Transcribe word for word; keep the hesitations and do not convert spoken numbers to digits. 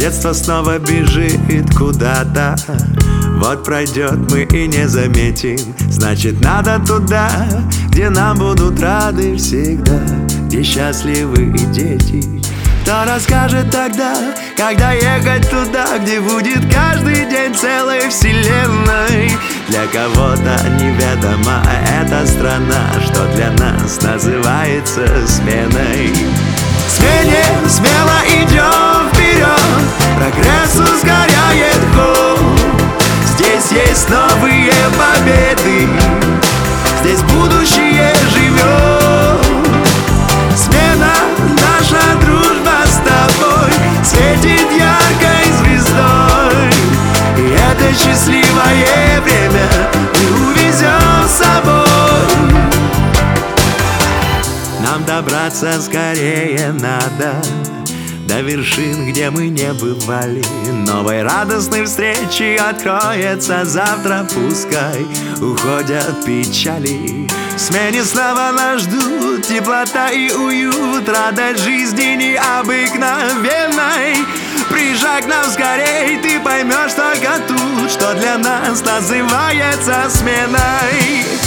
Детство снова бежит куда-то. Вот пройдет, мы и не заметим. Значит, надо туда, где нам будут рады всегда, где счастливы и дети. Кто расскажет тогда, когда ехать туда, где будет каждый день целой вселенной? Для кого-то неведома эта страна, что для нас называется сменой. В смене смело идем вперед, прогресс ускоряет ход. Здесь есть новые победы, здесь будущее живет. Смена, наша дружба с тобой светит яркой звездой, и это счастливое время мы увезем с собой. Нам добраться скорее надо до вершин, где мы не бывали. Новой радостной встречи откроется завтра. Пускай уходят печали. В смене снова нас ждут теплота и уют, радость жизни необыкновенной. Приезжай к нам скорей, ты поймешь только тут, что для нас называется сменой.